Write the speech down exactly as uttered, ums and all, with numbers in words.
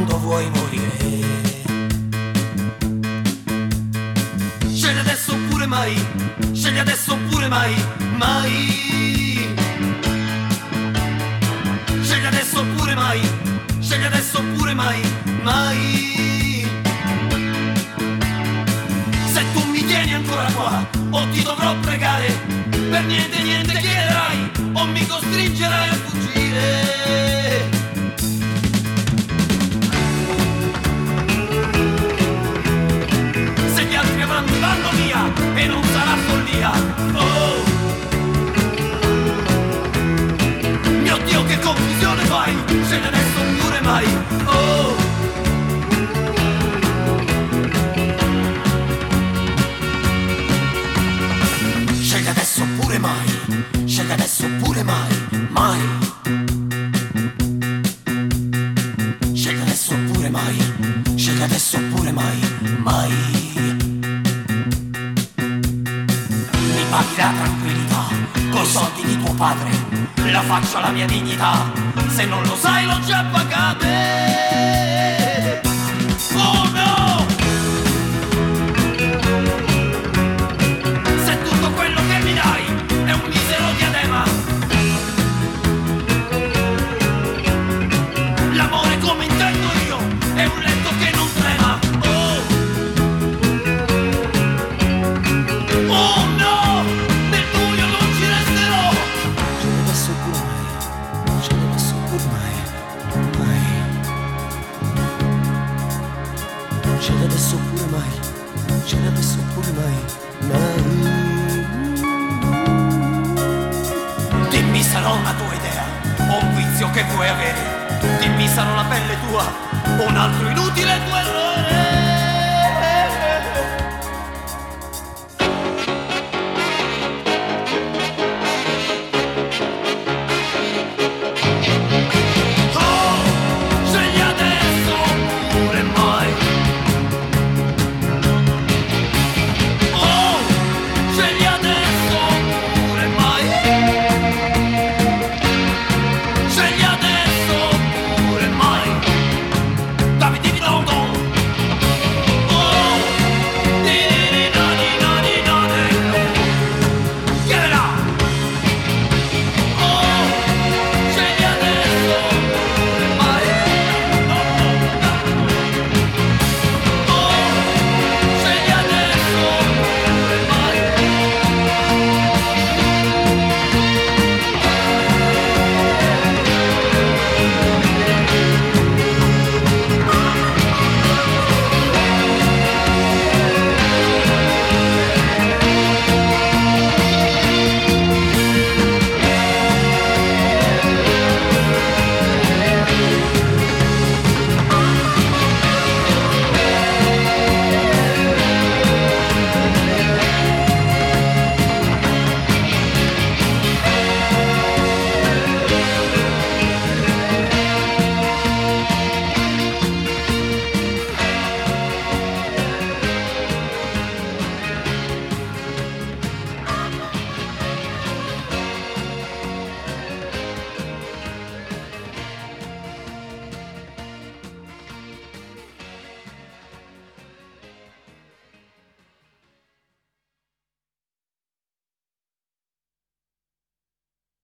quando vuoi morire. Scegli adesso oppure mai, scegli adesso oppure mai, mai. Scegli adesso oppure mai, scegli adesso oppure mai, mai. Se tu mi tieni ancora qua, o ti dovrò pregare, per niente niente chiederai, o mi costringerai a fuggire. Se gli altri avranno vanno via, e non sarà follia, oh. Mio Dio che confusione fai, scegli adesso oppure mai, oh. Scegli adesso oppure mai, scegli adesso oppure mai, mai. Scegli adesso oppure mai, scegli adesso oppure mai, mai. Mi paghi la tranquillità, coi soldi di tuo padre, la faccia la mia dignità, se non lo sai l'ho già pagate. Oh no! Se tutto quello che mi dai è un misero diadema, l'amore come intendo io è un letto che non trema, oh! Oh no! Nel buio non ci resterò! Scegli adesso oppure mai, scegli adesso oppure mai, mai. Scegli adesso oppure mai, scegli adesso oppure mai, mai. Dimmi sarò una tua idea, o un vizio che vuoi avere. Dimmi sarò la pelle tua, o un altro inutile tuo errore.